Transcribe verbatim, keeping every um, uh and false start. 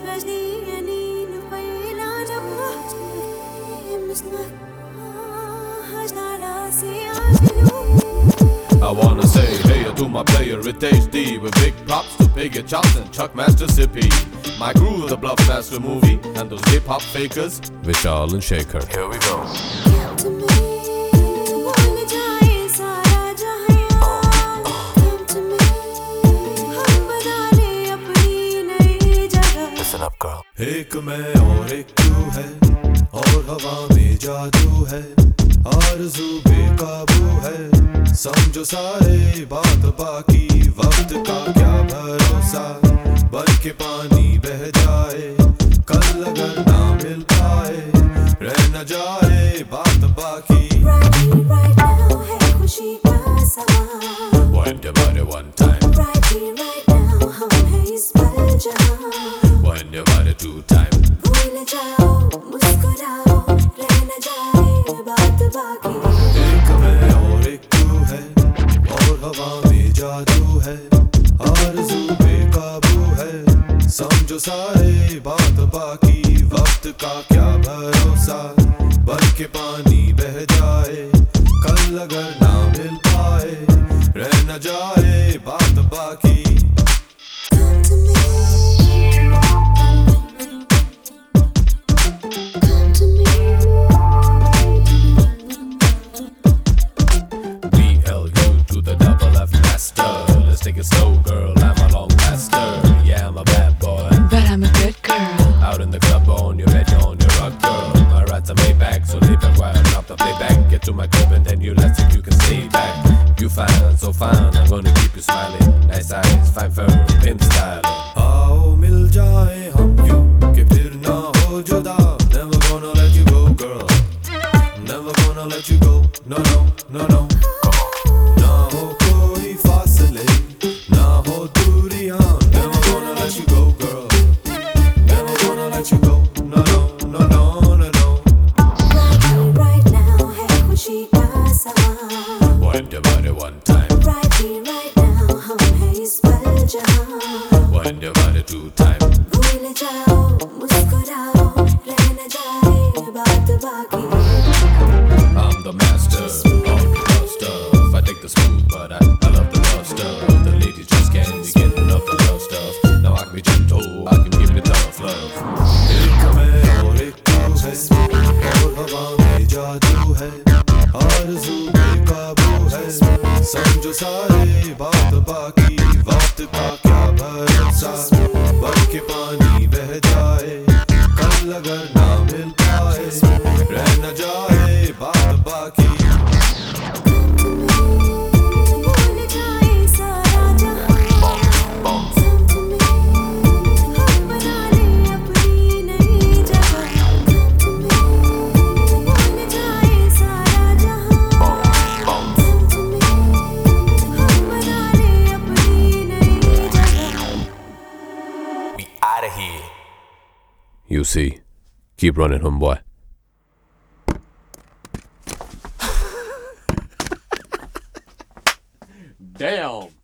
I wanna say hey to my player with H D, with big props to Piggy Johnson, Chuck Master Sippy, my crew, the Bluff Master movie, and those hip hop fakers, Vishal and Shaker. Here we go. Listen up, girl. एक मैं और एक तू है, और हवा में जादू है, आरज़ू बेकाबू है, समझो सारे बात बाकी, वक्त का क्या भरोसा, बन के पानी बह जाए, कल अगर ना मिल पाए, रह न जाए बात बाकी। Right here, right now है खुशी का समा, Wind your body one time, right here, right now हम हैं इस पल जहाँ, wind your body two time, भूल जाओ मुस्कुराओ, रह न जाए बात बाकी। एक मैं और एक तू है, और हवा में जादू है, आरज़ू बेकाबू है, समझो सारे बात बाकी, वक्त का क्या भरोसा, बन के पानी बह जाए, कल अगर ना मिल पाए, रह न जाए बात बाकी। Come to me, come to me, B L U to the double F master. Let's take it slow, girl. I'm a long master. Yeah, I'm a bad boy. But I'm a good girl. Out in the club, on your bed, on your rock, girl. My rides are made back, so lay back while I drop the playback. Get to my crib and then you let's see if you can stay back. You fine, so fine. I'm gonna keep you smiling. Nice eyes, fine fur, pimp style. आओ मिल जाए हम यूं कि फिर ना हो जुदा. Never gonna let you go, girl. Never gonna let you go. No, no, no, no. ना हो कोई फासले, ना हो दूरियां. Never gonna let you go, girl. Never gonna let you go. No, no, no, no, no, no. right here, right now है खुशी का समा, Wind your body one time, right here, right now हम हैं इस पल जहाँ, wind your body two time. भूल जाओ मुस्कुराओ, रह न जाए बात बाकी। I'm the master of the love stuff. I take the smooth, but I, I love the rough stuff. The ladies just can't be getting enough the love stuff. Now I can be gentle, I can give it tough love. एक मैं और एक तू है, और हवा में जादू है, आरज़ू बेकाबू है, समझो सारे बात बाकी, वक्त का क्या भरोसा, बन के पानी बह जाए, कल अगर ना मिल पाए, रह न जाए बात बाकी। भूल जाए सारा जहाँ, Come to me, हम बना ले अपनी नई जगह। Come to me, भूल जाए सारा जहाँ, Come to me, हम बना ले अपनी नई जगह। We out of here. You see, keep running, homeboy. Damn.